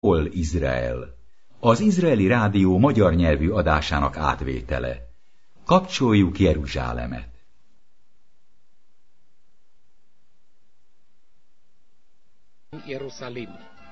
Kol Izrael, az izraeli rádió magyar nyelvű adásának átvétele. Kapcsoljuk Jeruzsálemet! Jerusalem.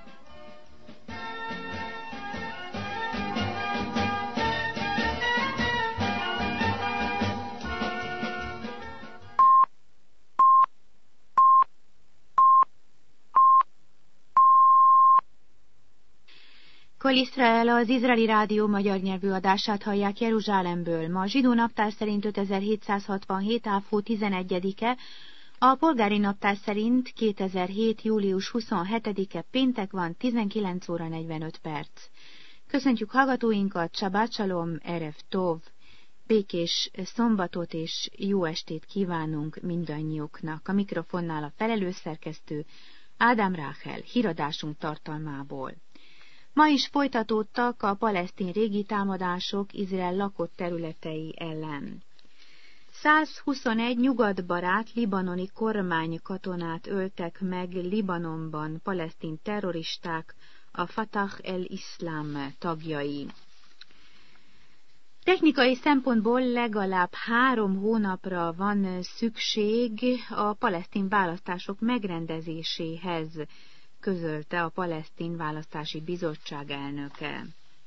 Kol Izrael, az izraeli rádió magyar nyelvű adását hallják Jeruzsálemből. Ma a zsidó naptár szerint 5767. Áv-hó 11-e, a polgári naptár szerint 2007. július 27-e péntek van, 19 óra 45 perc. Köszöntjük hallgatóinkat, Sabbat Shalom, Erev Tov, békés szombatot és jó estét kívánunk mindannyiuknak. A mikrofonnál a felelős szerkesztő Ádám Ráhel, híradásunk tartalmából. Ma is folytatódtak a palesztin régi támadások Izrael lakott területei ellen. 121 nyugatbarát libanoni kormánykatonát öltek meg Libanonban palesztin terroristák, a Fatah el-Iszlám tagjai. Technikai szempontból legalább 3 hónapra van szükség a palesztin választások megrendezéséhez, közölte a Palesztin Választási Bizottság elnöke.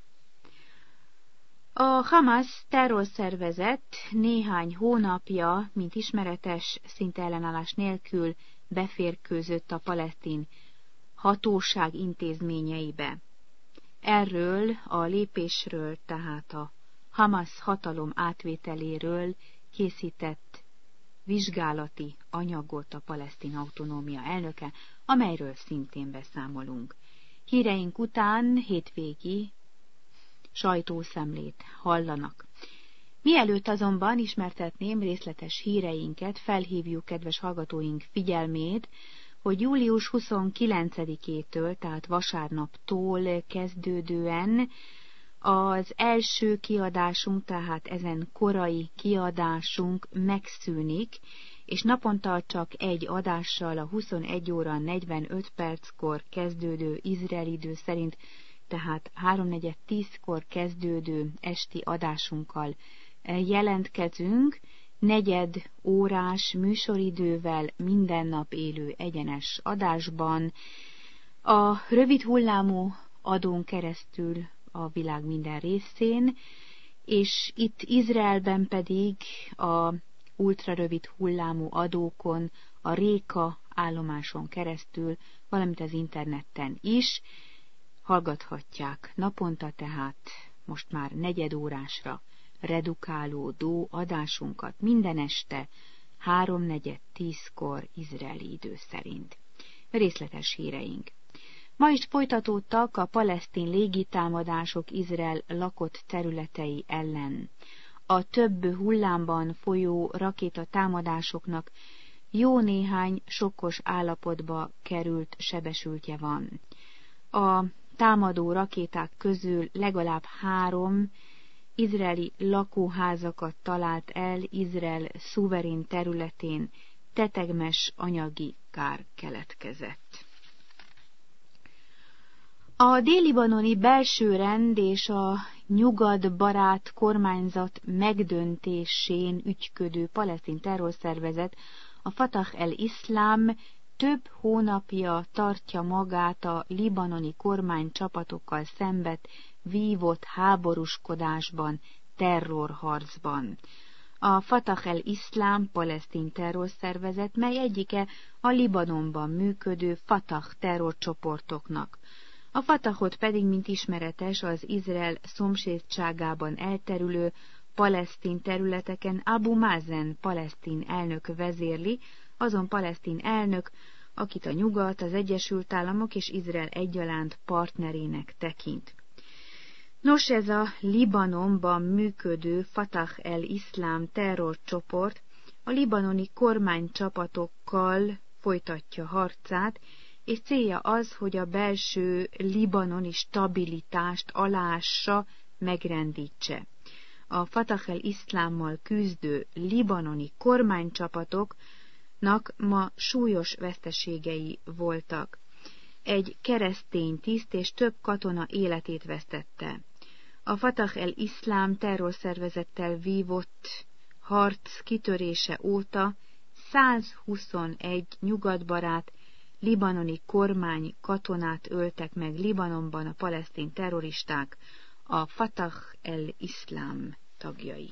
A Hamas terrorszervezet néhány hónapja, mint ismeretes, szinte ellenállás nélkül beférkőzött a palesztin hatóság intézményeibe. Erről a lépésről, tehát a Hamas hatalom átvételéről készített vizsgálati anyagot a palesztin autonómia elnöke, amelyről szintén beszámolunk. Híreink után hétvégi sajtószemlét hallanak. Mielőtt azonban ismertetném részletes híreinket, felhívjuk kedves hallgatóink figyelmét, hogy július 29-től, tehát vasárnaptól kezdődően az első kiadásunk, tehát ezen korai kiadásunk megszűnik, és naponta csak egy adással a 21 óra 45 perckor kezdődő izraeli idő szerint, tehát 3:4-10-kor kezdődő esti adásunkkal jelentkezünk, 4 órás műsoridővel minden nap élő egyenes adásban, a rövid hullámú adón keresztül a világ minden részén, és itt Izraelben pedig a ultrarövid hullámú adókon, a Réka állomáson keresztül, valamint az interneten is hallgathatják naponta, tehát most már 4 órásra redukálódó adásunkat minden este 3:4-10-kor izraeli idő szerint. Részletes híreink. Ma is folytatódtak a palesztin légitámadások Izrael lakott területei ellen. A több hullámban folyó rakétatámadásoknak jó néhány sokkos állapotba került sebesültje van. A támadó rakéták közül legalább 3 izraeli lakóházakat talált el Izrael szuverén területén, tetegmes anyagi kár keletkezett. A dél-libanoni belső rend és a nyugatbarát kormányzat megdöntésén ügyködő palesztin terrorszervezet, a Fatah el-Iszlám több hónapja tartja magát a libanoni kormánycsapatokkal szemben vívott háborúskodásban, terrorharcban. A Fatah el-Iszlám palesztin terrorszervezet, mely egyike a Libanonban működő Fatah terrorcsoportoknak. A Fatahot pedig, mint ismeretes, az Izrael szomszédságában elterülő palesztin területeken Abu Mazen palesztin elnök vezérli, azon palesztin elnök, akit a Nyugat, az Egyesült Államok és Izrael egyaránt partnerének tekint. Nos, ez a Libanonban működő Fatah el-Iszlám terrorcsoport a libanoni kormánycsapatokkal folytatja harcát, és célja az, hogy a belső libanoni stabilitást aláássa, megrendítse. A Fatah el-Iszlámmal küzdő libanoni kormánycsapatoknak ma súlyos veszteségei voltak. egy keresztény tiszt és több katona életét vesztette. A Fatah el-Iszlám terrorszervezettel vívott harc kitörése óta 121 nyugatbarát libanoni kormány katonát öltek meg Libanonban a palesztin terroristák, a Fatah el-Iszlám tagjai.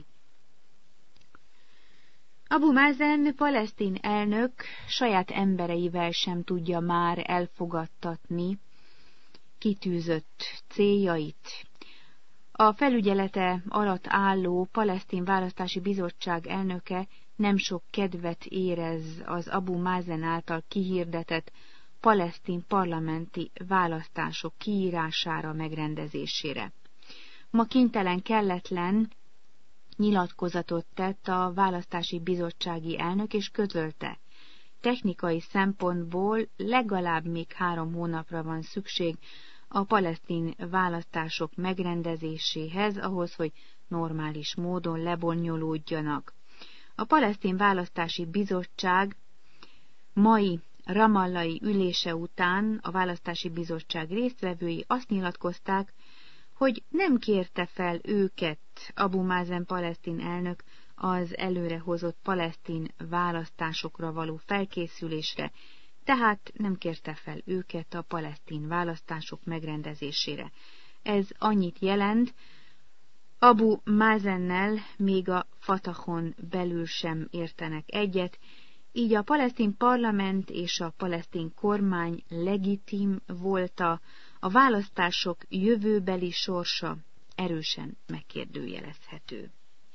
Abu Mazen palesztin elnök saját embereivel sem tudja már elfogadtatni kitűzött céljait. A felügyelete alatt álló Palesztin Választási Bizottság elnöke nem sok kedvet érez az Abu Mazen által kihirdetett palesztin parlamenti választások kiírására, megrendezésére. Ma kénytelen, kelletlen nyilatkozatot tett a választási bizottsági elnök, és közölte: technikai szempontból legalább még 3 hónapra van szükség a palesztin választások megrendezéséhez, ahhoz, hogy normális módon lebonyolódjanak. A palesztin választási bizottság mai ramallai ülése után a választási bizottság résztvevői azt nyilatkozták, hogy nem kérte fel őket Abu Mazen palesztin elnök az előrehozott palesztin választásokra való felkészülésre, tehát nem kérte fel őket a palesztin választások megrendezésére. Ez annyit jelent, Abu Mazennel még a Fatahon belül sem értenek egyet, így a palesztin parlament és a palesztin kormány legitim volta, a választások jövőbeli sorsa erősen megkérdőjelezhető.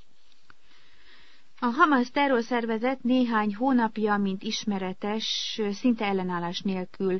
A Hamas terrorszervezet néhány hónapja, mint ismeretes, szinte ellenállás nélkül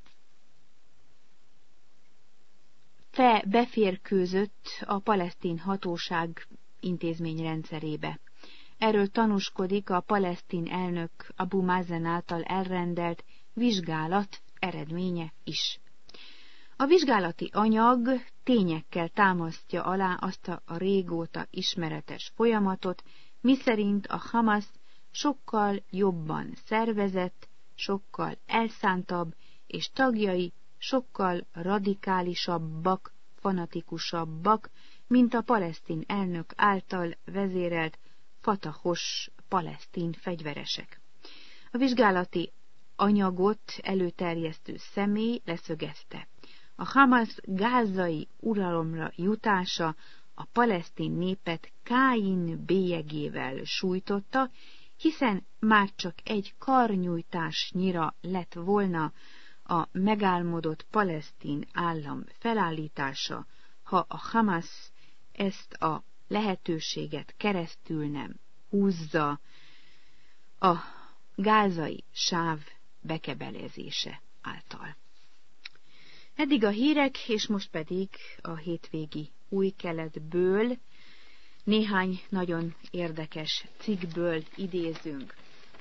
beférkőzött a palesztin hatóság intézményrendszerébe. Erről tanúskodik a palesztin elnök Abu Mazen által elrendelt vizsgálat eredménye is. A vizsgálati anyag tényekkel támasztja alá azt a régóta ismeretes folyamatot, miszerint a Hamas sokkal jobban szervezett, sokkal elszántabb, és tagjai sokkal radikálisabbak, fanatikusabbak, mint a palesztin elnök által vezérelt fatahos palesztin fegyveresek. A vizsgálati anyagot előterjesztő személy leszögezte: a Hamas gázai uralomra jutása a palesztin népet Káin bélyegével sújtotta, hiszen már csak egy karnyújtásnyira lett volna a megálmodott palesztin állam felállítása, ha a Hamas ezt a lehetőséget keresztül nem húzza a gázai sáv bekebelezése által. Eddig a hírek, és most pedig a hétvégi Új Keletből néhány nagyon érdekes cikkből idézünk.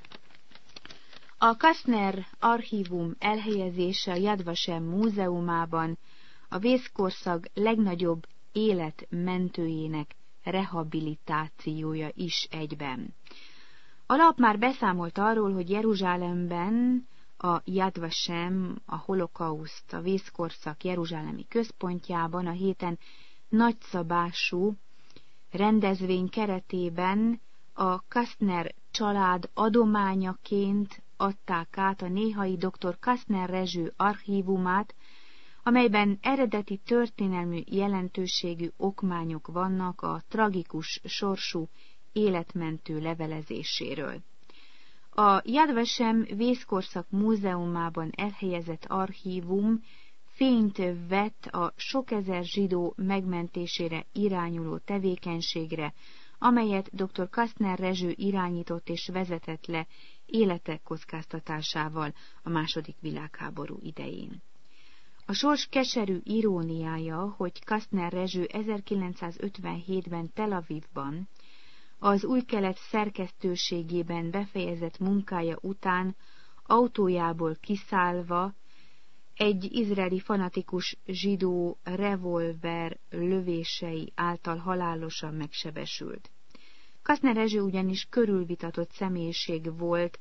A Kastner archívum elhelyezése a Yad Vashem múzeumában a vészkorszak legnagyobb életmentőjének rehabilitációja is egyben. A lap már beszámolt arról, hogy Jeruzsálemben a Yad Vashem, a holokauszt, a vészkorszak jeruzsálemi központjában a héten nagyszabású rendezvény keretében a Kastner család adományaként adták át a néhai dr. Kastner Rezső archívumát, amelyben eredeti történelmű jelentőségű okmányok vannak a tragikus sorsú életmentő levelezéséről. A Yad Vashem vészkorszak múzeumában elhelyezett archívum fényt vett a sok ezer zsidó megmentésére irányuló tevékenységre, amelyet dr. Kastner Rezső irányított és vezetett le élete kockáztatásával a II. Világháború idején. A sors keserű iróniája, hogy Kastner Rezső 1957-ben Tel Avivban az Új Kelet szerkesztőségében befejezett munkája után autójából kiszállva egy izraeli fanatikus zsidó revolver lövései által halálosan megsebesült. Kastner Rezső ugyanis körülvitatott személyiség volt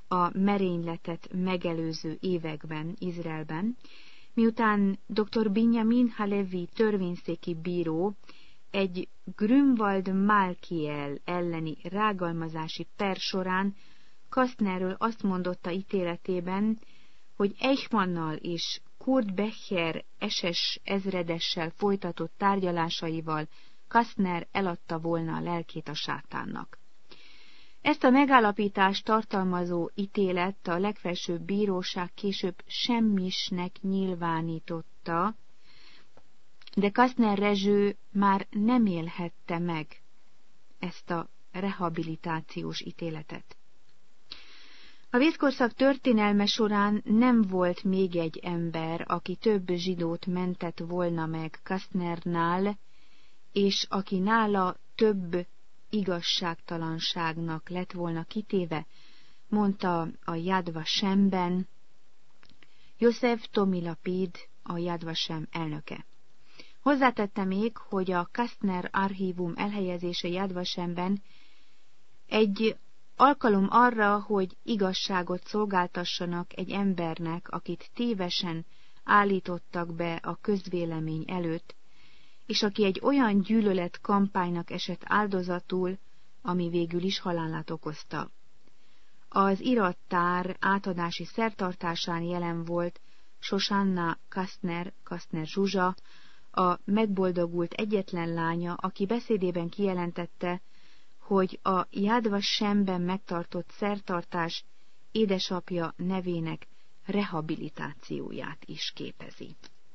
a merényletet megelőző években Izraelben, miután dr. Binyamin Halevi törvényszéki bíró egy Grünwald Malkiel elleni rágalmazási per során Kastnerről azt mondotta ítéletében, hogy Eichmannnal és Kurt Becher SS ezredessel folytatott tárgyalásaival Kastner eladta volna a lelkét a sátánnak. Ezt a megállapítást tartalmazó ítélet a legfelsőbb bíróság később semmisnek nyilvánította, de Kastner Rezső már nem élhette meg ezt a rehabilitációs ítéletet. A vészkorszak történelme során nem volt még egy ember, aki több zsidót mentett volna meg Kastnernál, és aki nála több igazságtalanságnak lett volna kitéve, mondta a Yad Vashemben Yosef Tomilapid, a Yad Vashem elnöke. Hozzátette még, hogy a Kastner archívum elhelyezése Yad Vashemben egy alkalom arra, hogy igazságot szolgáltassanak egy embernek, akit tévesen állítottak be a közvélemény előtt, és aki egy olyan gyűlölet kampánynak esett áldozatul, ami végül is halálát okozta. Az irattár átadási szertartásán jelen volt Shosanna Kastner Zsuzsa, a megboldogult egyetlen lánya, aki beszédében kijelentette, hogy a Yad Vashemben megtartott szertartás édesapja nevének rehabilitációját is képezi.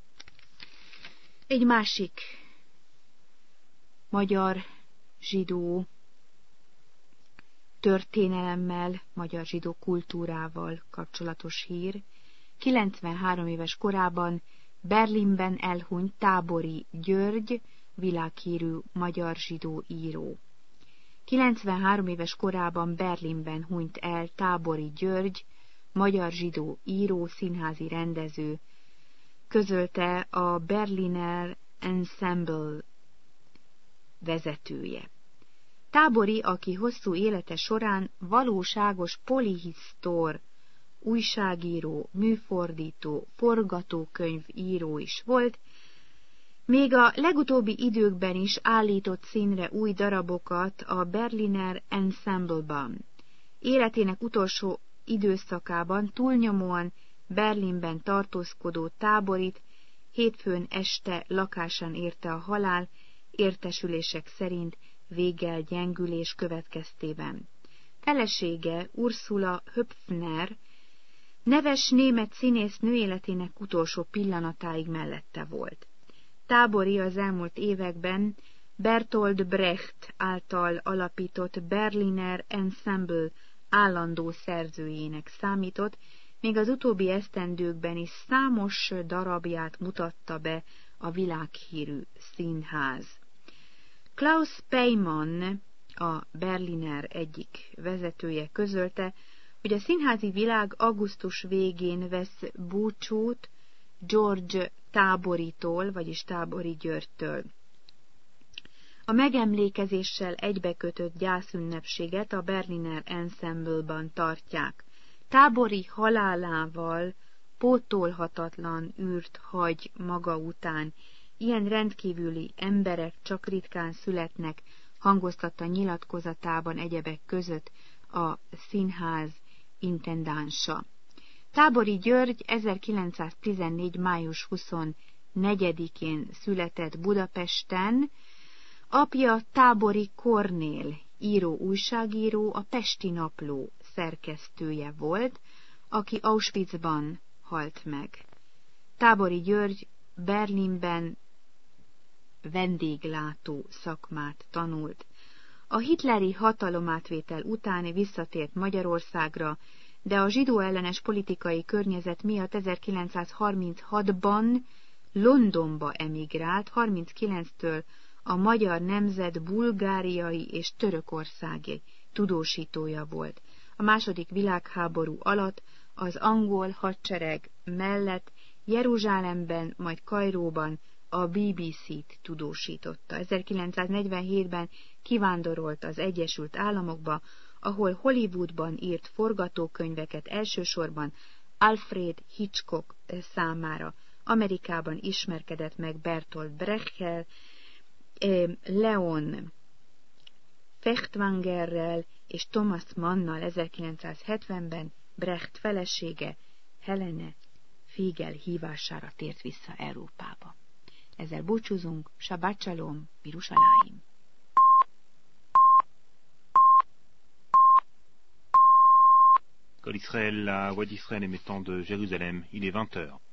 Egy másik magyar zsidó történelemmel, magyar zsidó kultúrával kapcsolatos hír. 93 éves korában Berlinben elhunyt Tábori György, világhírű magyar zsidó író. 93 éves korában Berlinben hunyt el Tábori György, magyar zsidó író, színházi rendező, közölte a Berliner Ensemble vezetője. Tábori, aki hosszú élete során valóságos polihisztor, újságíró, műfordító, forgatókönyvíró is volt, még a legutóbbi időkben is állított színre új darabokat a Berliner Ensemble-ban. Életének utolsó időszakában túlnyomóan Berlinben tartózkodó Táborit hétfőn este lakásán érte a halál, értesülések szerint végelgyengülés következtében. Felesége Ursula Höpfner neves német színésznő életének utolsó pillanatáig mellette volt. Tábori az elmúlt években Bertolt Brecht által alapított Berliner Ensemble állandó szerzőjének számított, még az utóbbi esztendőkben is számos darabját mutatta be a világhírű színház. Klaus Peymann, a Berliner egyik vezetője közölte, hogy a színházi világ augusztus végén vesz búcsút George Táboritól, vagyis Tábori Györgytől. A megemlékezéssel egybekötött gyászünnepséget a Berliner Ensemble-ban tartják. Tábori halálával pótolhatatlan űrt hagy maga után. Ilyen rendkívüli emberek csak ritkán születnek, hangoztatta nyilatkozatában egyebek között a színház intendánsa. Tábori György 1914. május 24-én született Budapesten, apja Tábori Kornél, író-újságíró, a Pesti Napló szerkesztője volt, aki Auschwitzban halt meg. Tábori György Berlinben vendéglátó szakmát tanult. A hitleri hatalomátvétel után visszatért Magyarországra, de a zsidó ellenes politikai környezet miatt 1936-ban Londonba emigrált, 39-től a magyar nemzet bulgáriai és törökországi tudósítója volt. A második világháború alatt az angol hadsereg mellett Jeruzsálemben, majd Kairóban a BBC-t tudósította. 1947-ben kivándorolt az Egyesült Államokba, ahol Hollywoodban írt forgatókönyveket elsősorban Alfred Hitchcock számára. Amerikában ismerkedett meg Bertolt Brechttel, Leon Feuchtwangerrel és Thomas Mannnal. 1970-ben Brecht felesége Helene Fiegel hívására tért vissza Európába. Ezzel búcsúzunk, Shabbat Shalom, Yerushalayim. Kol Israël, la voix d'Israël émettant de Jérusalem, il est 20 heures.